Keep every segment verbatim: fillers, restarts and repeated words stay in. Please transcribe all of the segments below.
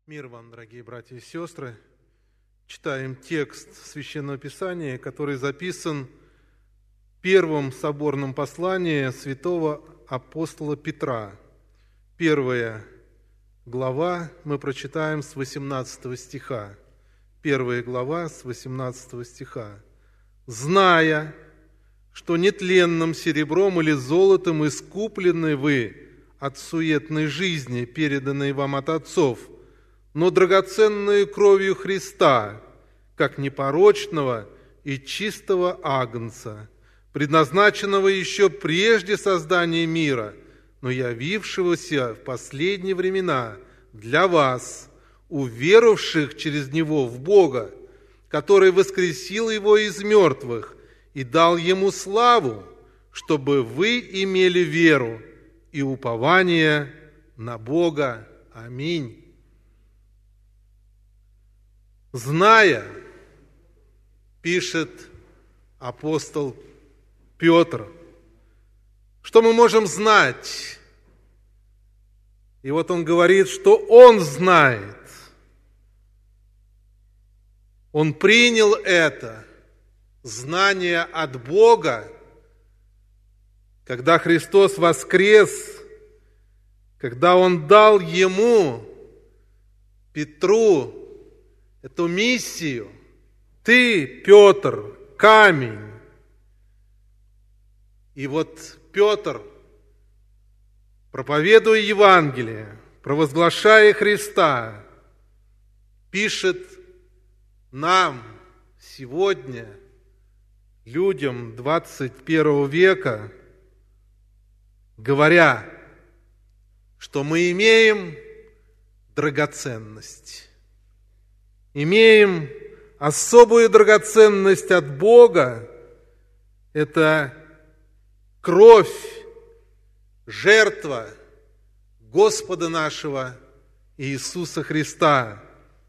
Мир вам, дорогие братья и сестры. Читаем текст Священного Писания, который записан в первом соборном послании святого апостола Петра. Первая глава, мы прочитаем с восемнадцатого стиха. Первая глава с восемнадцатого стиха. «Зная, что нетленным серебром или золотом искуплены вы от суетной жизни, переданной вам от отцов, но драгоценную кровью Христа, как непорочного и чистого агнца, предназначенного еще прежде создания мира, но явившегося в последние времена для вас, уверовавших через Него в Бога, который воскресил Его из мертвых и дал Ему славу, чтобы вы имели веру и упование на Бога. Аминь». «Зная, — пишет апостол Петр, — что мы можем знать?» И вот он говорит, что он знает. Он принял это знание от Бога, когда Христос воскрес, когда Он дал ему, Петру, эту миссию. Ты, Петр, камень. И вот Петр, проповедуя Евангелие, провозглашая Христа, пишет нам сегодня, людям двадцать первого века, говоря, что мы имеем драгоценность. Имеем особую драгоценность от Бога. Это кровь, жертва Господа нашего Иисуса Христа.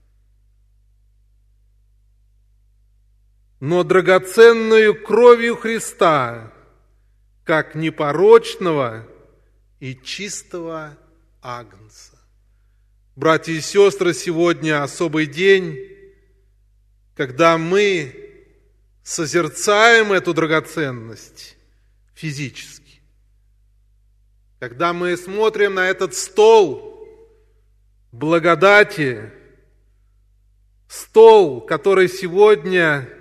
Но драгоценную кровью Христа, как непорочного и чистого агнца. Братья и сестры, сегодня особый день, когда мы созерцаем эту драгоценность физически. Когда мы смотрим на этот стол благодати, стол, который сегодня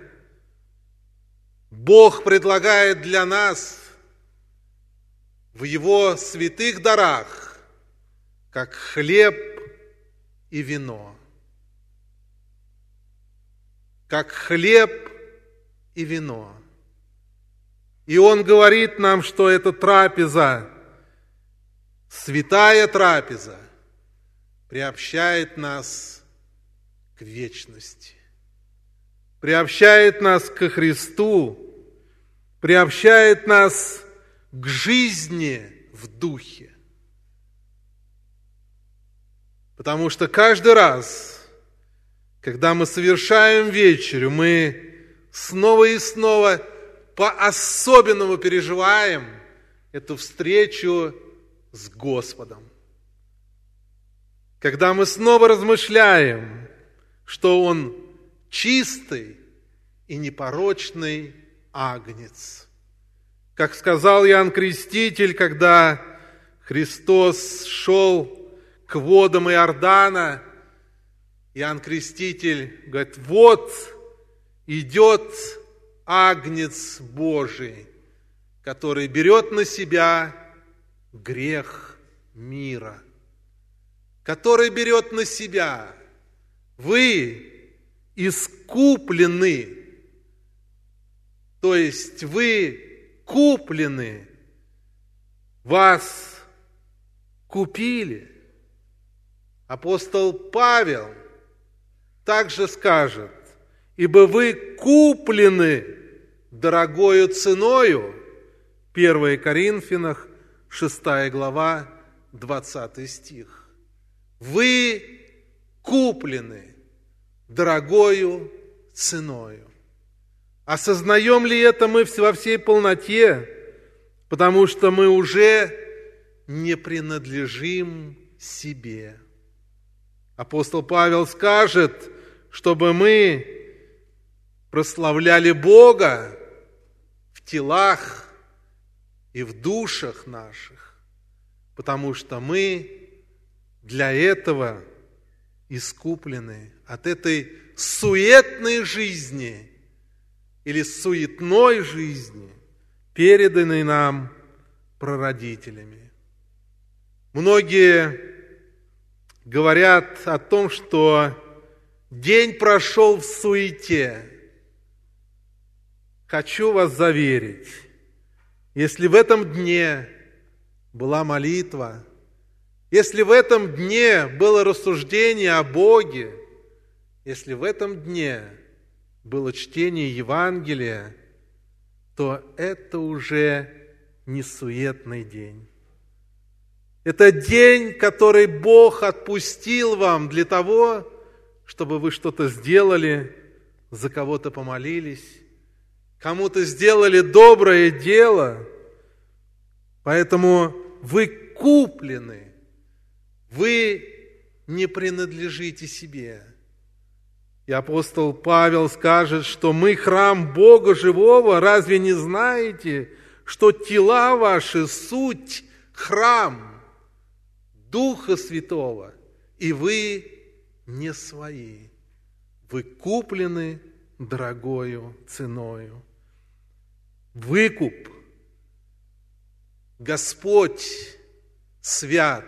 Бог предлагает для нас в Его святых дарах, как хлеб и вино. Как хлеб и вино. И Он говорит нам, что эта трапеза, святая трапеза, приобщает нас к вечности, приобщает нас ко Христу, приобщает нас к жизни в духе. Потому что каждый раз, когда мы совершаем вечерю, мы снова и снова по-особенному переживаем эту встречу с Господом. Когда мы снова размышляем, что Он чистый и непорочный агнец. Как сказал Иоанн Креститель, когда Христос шел к водам Иордана, Иоанн Креститель говорит: вот идет агнец Божий, который берет на себя грех мира, который берет на себя. Вы искуплены, то есть вы куплены, вас купили. Апостол Павел также скажет: ибо вы куплены дорогою ценою. первое Коринфянах, шестая глава, двадцатый стих. Вы куплены дорогою ценою. Осознаем ли это мы во всей полноте? Потому что мы уже не принадлежим себе. Апостол Павел скажет, чтобы мы прославляли Бога в телах и в душах наших, потому что мы для этого искуплены от этой суетной жизни или суетной жизни, переданной нам прародителями. Многие говорят о том, что день прошел в суете. Хочу вас заверить, если в этом дне была молитва, если в этом дне было рассуждение о Боге, если в этом дне было чтение Евангелия, то это уже не суетный день. Это день, который Бог отпустил вам для того, чтобы вы что-то сделали, за кого-то помолились, кому-то сделали доброе дело. Поэтому вы куплены, вы не принадлежите себе. И апостол Павел скажет, что мы храм Бога живого. Разве не знаете, что тела ваши суть храм Духа Святого, и вы не свои, вы куплены дорогою ценою. Выкуп. Господь свят.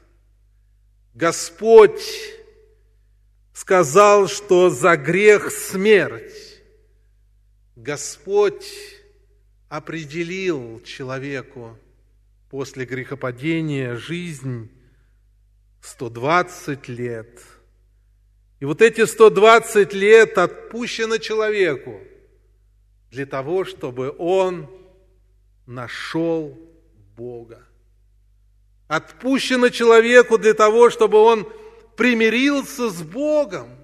Господь сказал, что за грех смерть. Господь определил человеку после грехопадения жизнь сто двадцать лет. И вот эти сто двадцать лет отпущено человеку для того, чтобы он нашел Бога. Отпущено человеку для того, чтобы он примирился с Богом.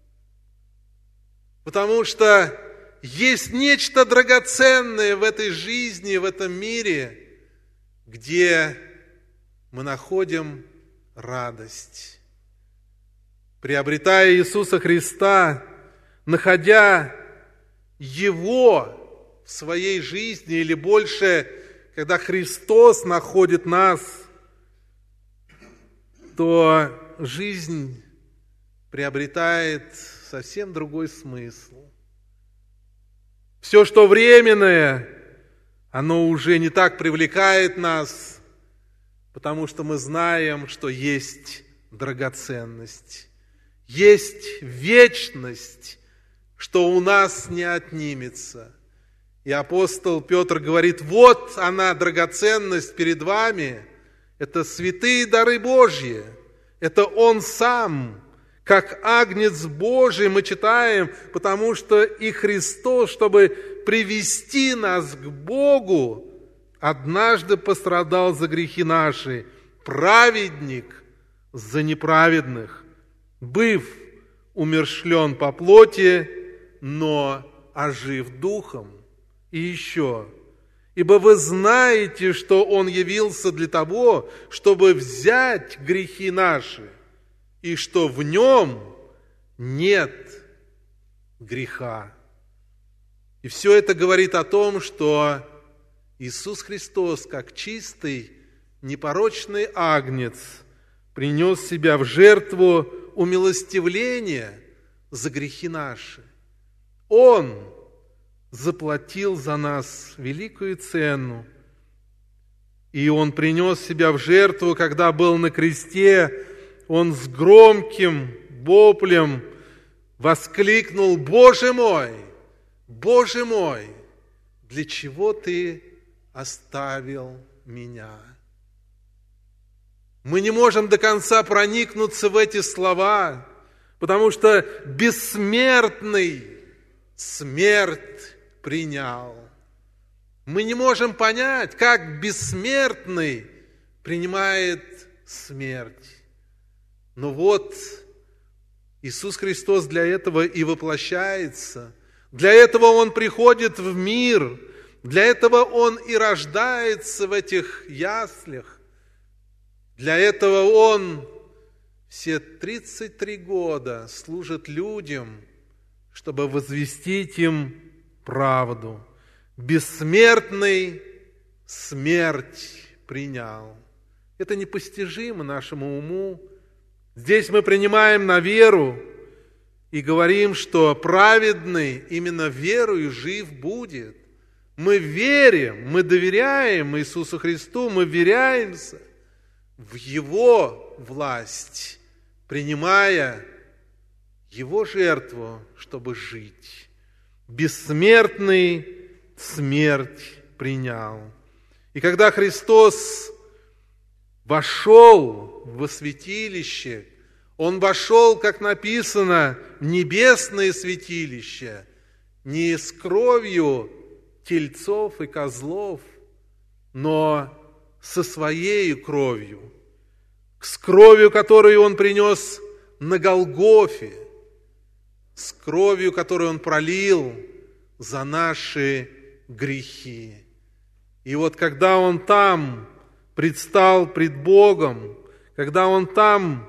Потому что есть нечто драгоценное в этой жизни, в этом мире, где мы находим радость. Приобретая Иисуса Христа, находя Его в своей жизни, или больше, когда Христос находит нас, то жизнь приобретает совсем другой смысл. Все, что временное, оно уже не так привлекает нас, потому что мы знаем, что есть драгоценность, есть вечность, что у нас не отнимется. И апостол Петр говорит: вот она, драгоценность перед вами, это святые дары Божьи, это Он Сам, как Агнец Божий мы читаем, потому что и Христос, чтобы привести нас к Богу, однажды пострадал за грехи наши, праведник за неправедных, быв умерщвлен по плоти, но ожив духом. И еще, ибо вы знаете, что Он явился для того, чтобы взять грехи наши, и что в Нем нет греха. И все это говорит о том, что Иисус Христос, как чистый, непорочный агнец, принес себя в жертву умилостивления за грехи наши. Он заплатил за нас великую цену, и Он принес себя в жертву, когда был на кресте. Он с громким воплем воскликнул: «Боже мой, Боже мой, для чего Ты оставил меня?» Мы не можем до конца проникнуться в эти слова, потому что бессмертный смерть принял. Мы не можем понять, как бессмертный принимает смерть. Но вот Иисус Христос для этого и воплощается, для этого Он приходит в мир, для этого Он и рождается в этих яслях, для этого Он все тридцать три года служит людям, чтобы возвестить им правду. Бессмертный смерть принял. Это непостижимо нашему уму. Здесь мы принимаем на веру и говорим, что праведный именно верою жив будет. Мы верим, мы доверяем Иисусу Христу, мы веряемся в Его власть, принимая Его жертву, чтобы жить. Бессмертный смерть принял. И когда Христос вошел во святилище, Он вошел, как написано, в небесное святилище, не с кровью тельцов и козлов, но со Своей кровью, с кровью, которую Он принес на Голгофе, с кровью, которую Он пролил за наши грехи. И вот когда Он там предстал пред Богом, когда Он там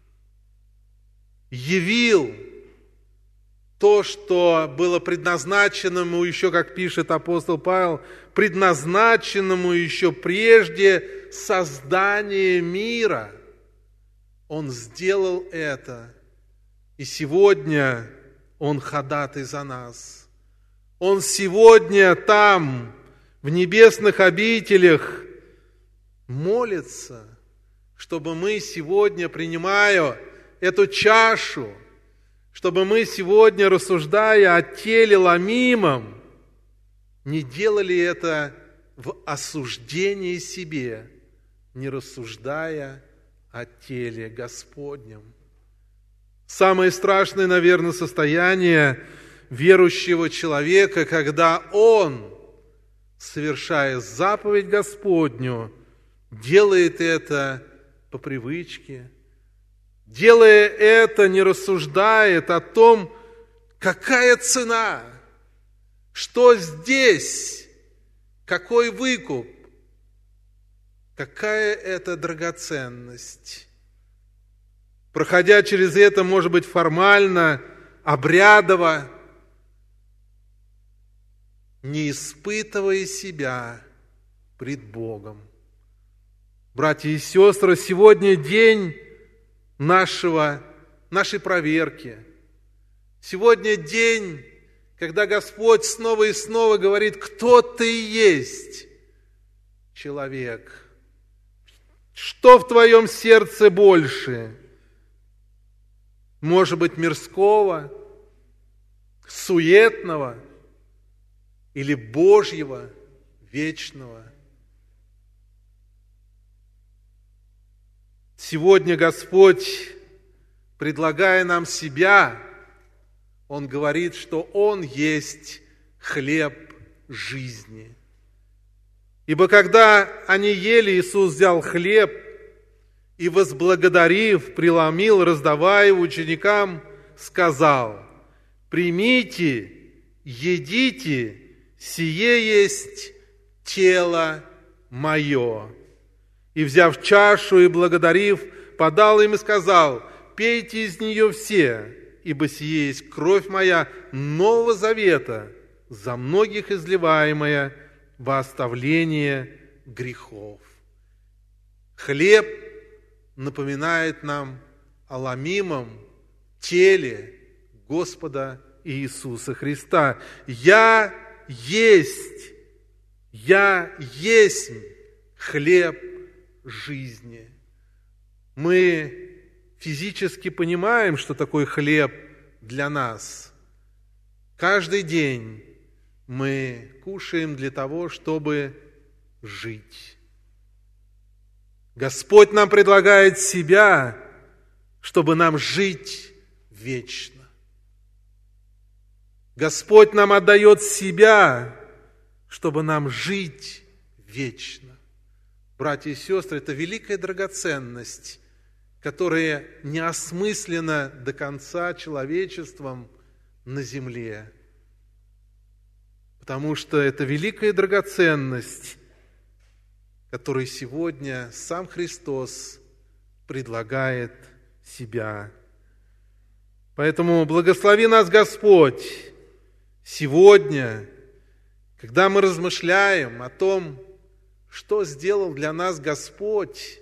явил то, что было предназначено ему еще, как пишет апостол Павел, предназначенному еще прежде создания мира. Он сделал это, и сегодня Он ходатай за нас. Он сегодня там, в небесных обителях, молится, чтобы мы сегодня, принимая эту чашу, чтобы мы сегодня, рассуждая о теле ломимом, не делали это в осуждении себе, не рассуждая о теле Господнем. Самое страшное, наверное, состояние верующего человека, когда он, совершая заповедь Господню, делает это по привычке, делая это, не рассуждает о том, какая цена, что здесь, какой выкуп, какая это драгоценность. Проходя через это, может быть, формально, обрядово, не испытывая себя пред Богом. Братья и сестры, сегодня день нашего, нашей проверки. Сегодня день, когда Господь снова и снова говорит, кто ты есть, человек. Что в твоем сердце больше? Может быть, мирского, суетного или Божьего, вечного? Сегодня Господь, предлагая нам себя, Он говорит, что Он есть хлеб жизни. Ибо когда они ели, Иисус взял хлеб и, возблагодарив, преломил, раздавая его ученикам, сказал: «Примите, едите, сие есть тело мое». И, взяв чашу и благодарив, подал им и сказал: «Пейте из нее все, ибо сие есть кровь моя Нового Завета, за многих изливаемая во оставление грехов». Хлеб напоминает нам о ломимом теле Господа Иисуса Христа. «Я есть, я есть хлеб жизни». Мы физически понимаем, что такое хлеб для нас. Каждый день мы кушаем для того, чтобы жить. Господь нам предлагает себя, чтобы нам жить вечно. Господь нам отдает себя, чтобы нам жить вечно. Братья и сестры, это великая драгоценность, которая не осмыслена до конца человечеством на земле. Потому что это великая драгоценность, которую сегодня сам Христос предлагает себя. Поэтому благослови нас, Господь, сегодня, когда мы размышляем о том, что сделал для нас Господь,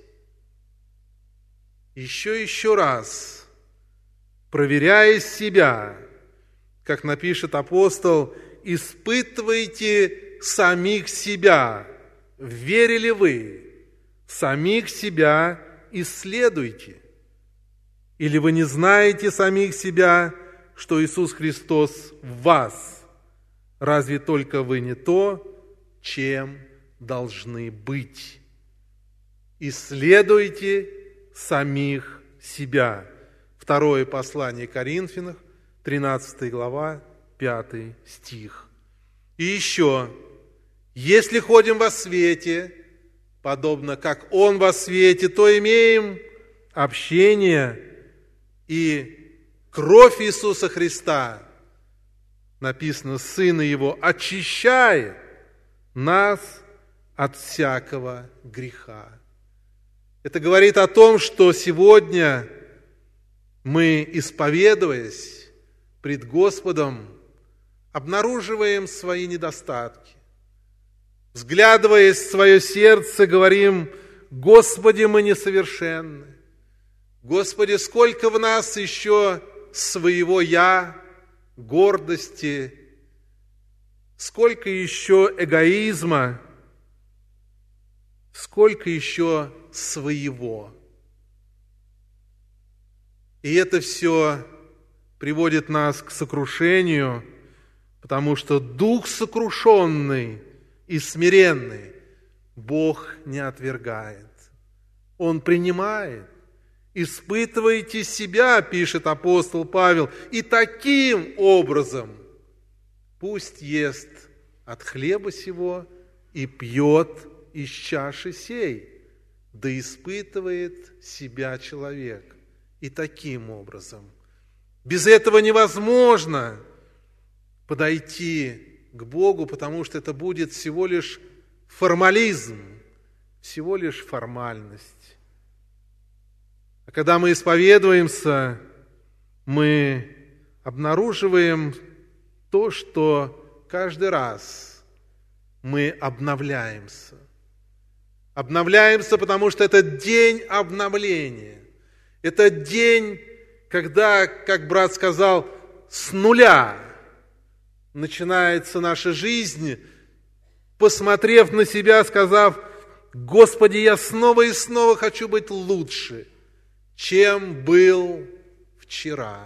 еще и еще раз, проверяя себя, как напишет апостол, испытывайте самих себя, верили вы, самих себя исследуйте. Или вы не знаете самих себя, что Иисус Христос в вас? Разве только вы не то, чем должны быть? Исследуйте самих себя. Второе послание Коринфянам, тринадцатая глава, пятый стих. И еще, если ходим во свете, подобно как Он во свете, то имеем общение, и кровь Иисуса Христа, написано, Сына Его, очищает нас от всякого греха. Это говорит о том, что сегодня мы, исповедуясь пред Господом, обнаруживаем свои недостатки. Взглядываясь в свое сердце, говорим: Господи, мы несовершенны. Господи, сколько в нас еще своего «я», гордости, сколько еще эгоизма, сколько еще своего. И это все приводит нас к сокрушению, потому что дух сокрушенный и смиренный Бог не отвергает. Он принимает. «Испытывайте себя», пишет апостол Павел, «и таким образом пусть ест от хлеба сего и пьет из чаши сей, да испытывает себя человек». И таким образом. Без этого невозможно подойти к Богу, потому что это будет всего лишь формализм, всего лишь формальность. А когда мы исповедуемся, мы обнаруживаем то, что каждый раз мы обновляемся. Обновляемся, потому что это день обновления. Это день, когда, как брат сказал, с нуля начинается наша жизнь, посмотрев на себя, сказав: Господи, я снова и снова хочу быть лучше, чем был вчера.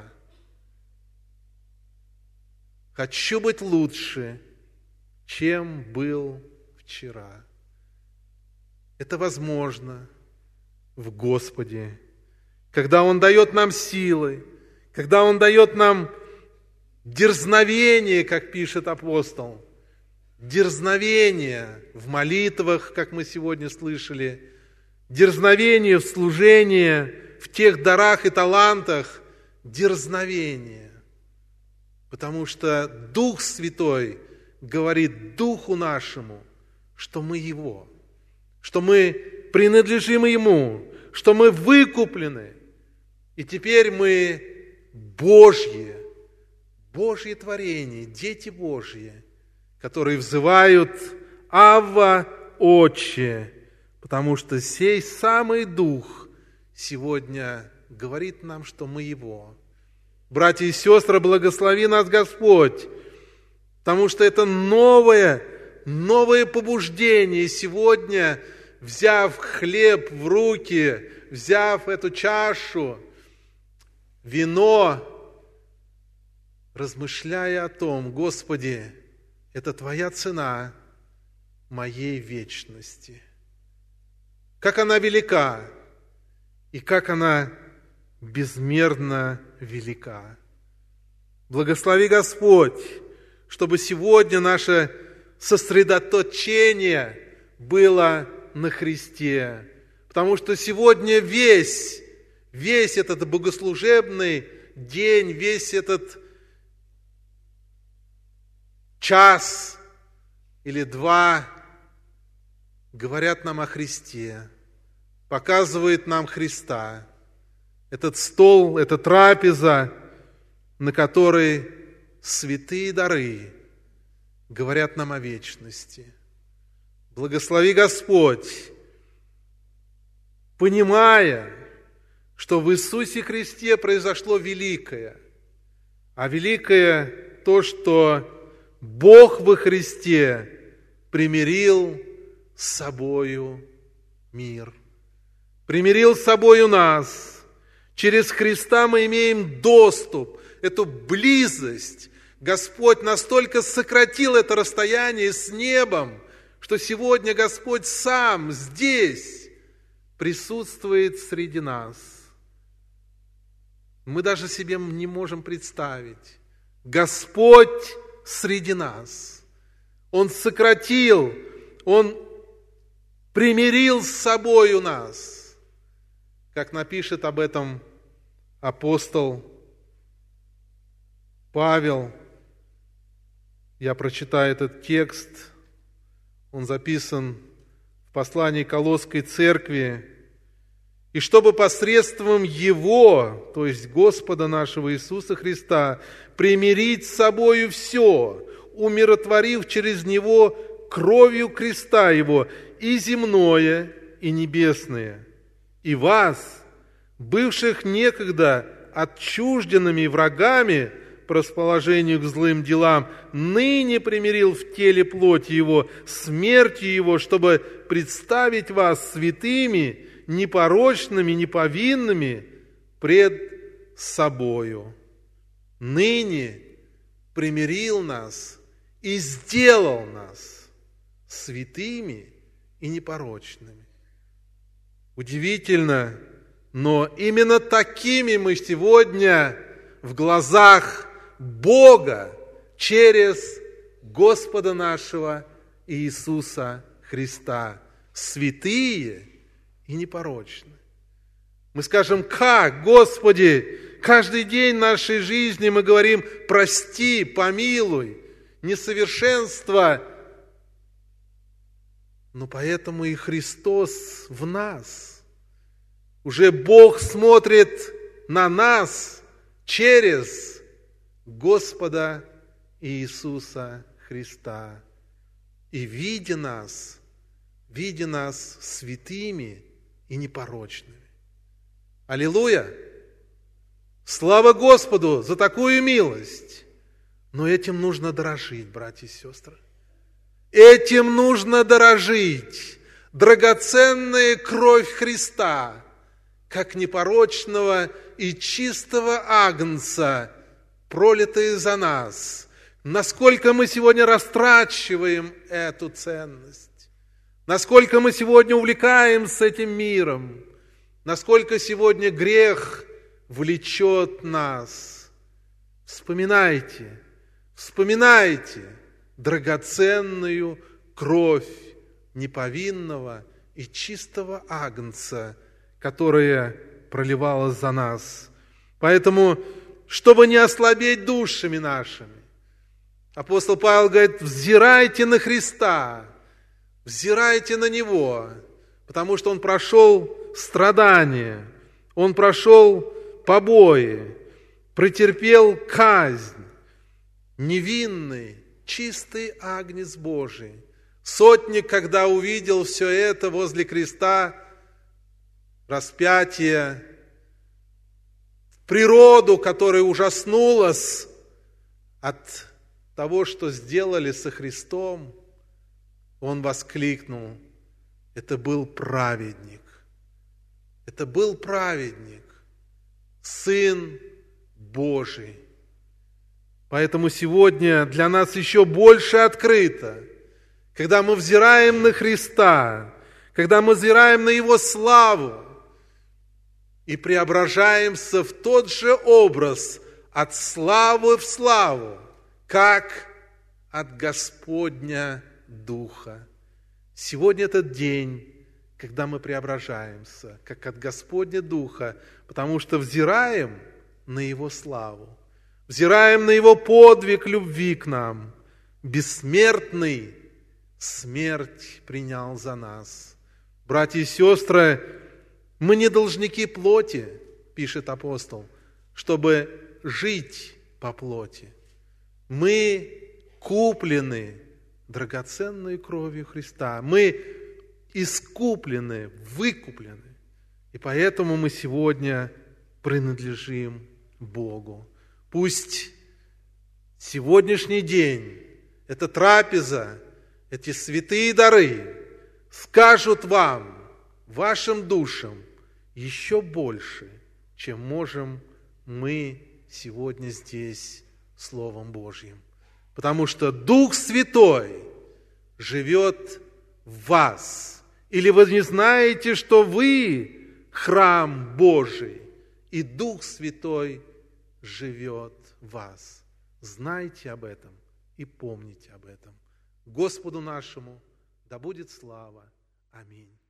Хочу быть лучше, чем был вчера. Это возможно в Господе, когда Он дает нам силы, когда Он дает нам дерзновение, как пишет апостол, дерзновение в молитвах, как мы сегодня слышали, дерзновение в служении, в тех дарах и талантах, дерзновение. Потому что Дух Святой говорит Духу нашему, что мы Его, что мы принадлежим Ему, что мы выкуплены. И теперь мы Божьи, Божье творение, дети Божьи, которые взывают: «Авва, Отче», потому что сей самый Дух сегодня говорит нам, что мы Его. Братья и сестры, благослови нас Господь, потому что это новое, новое побуждение сегодня, взяв хлеб в руки, взяв эту чашу, вино, размышляя о том: Господи, это Твоя цена моей вечности. Как она велика и как она безмерно велика. Благослови Господь, чтобы сегодня наше сосредоточение было на Христе, потому что сегодня весь, весь этот богослужебный день, весь этот час или два говорят нам о Христе, показывают нам Христа. Этот стол, эта трапеза, на которой святые дары говорят нам о вечности. Благослови Господь, понимая, что в Иисусе Христе произошло великое, а великое то, что Бог во Христе примирил с собою мир, примирил с собою нас. Через Христа мы имеем доступ, эту близость. Господь настолько сократил это расстояние с небом, что сегодня Господь сам здесь присутствует среди нас. Мы даже себе не можем представить. Господь среди нас. Он сократил, Он примирил с собою нас. Как напишет об этом апостол Павел, я прочитаю этот текст, он записан в послании к Колосской церкви. «И чтобы посредством Его, то есть Господа нашего Иисуса Христа, примирить с собою все, умиротворив через Него кровью креста Его и земное, и небесное, и вас, бывших некогда отчужденными врагами по расположению к злым делам, ныне примирил в теле плоти Его, смертью Его, чтобы представить вас святыми, непорочными, неповинными пред собою. Ныне примирил нас и сделал нас святыми и непорочными». Удивительно, но именно такими мы сегодня в глазах Бога через Господа нашего Иисуса Христа. Святые и непорочны. Мы скажем: как, Господи, каждый день нашей жизни мы говорим: прости, помилуй, несовершенство. Но поэтому и Христос в нас. Уже Бог смотрит на нас через Господа Иисуса Христа. И видя нас, видя нас святыми и непорочными. Аллилуйя! Слава Господу за такую милость! Но этим нужно дорожить, братья и сестры. Этим нужно дорожить. Драгоценная кровь Христа, как непорочного и чистого агнца, пролитая за нас. Насколько мы сегодня растрачиваем эту ценность, насколько мы сегодня увлекаемся этим миром, насколько сегодня грех влечет нас. Вспоминайте, вспоминайте драгоценную кровь неповинного и чистого агнца, которая проливалась за нас. Поэтому, чтобы не ослабеть душами нашими, апостол Павел говорит: взирайте на Христа, взирайте на Него, потому что Он прошел страдания, Он прошел побои, претерпел казнь, невинный, чистый агнец Божий. Сотник, когда увидел все это возле креста, распятие, природу, которая ужаснулась от того, что сделали со Христом, он воскликнул: это был праведник, это был праведник, Сын Божий. Поэтому сегодня для нас еще больше открыто, когда мы взираем на Христа, когда мы взираем на Его славу и преображаемся в тот же образ от славы в славу, как от Господня Духа. Сегодня этот день, когда мы преображаемся, как от Господня Духа, потому что взираем на Его славу, взираем на Его подвиг любви к нам. Бессмертный смерть принял за нас. Братья и сестры, мы не должники плоти, пишет апостол, чтобы жить по плоти. Мы куплены драгоценной кровью Христа. Мы искуплены, выкуплены. И поэтому мы сегодня принадлежим Богу. Пусть сегодняшний день, эта трапеза, эти святые дары скажут вам, вашим душам, еще больше, чем можем мы сегодня здесь Словом Божьим. Потому что Дух Святой живет в вас. Или вы не знаете, что вы храм Божий, и Дух Святой живет в вас. Знайте об этом и помните об этом. Господу нашему да будет слава. Аминь.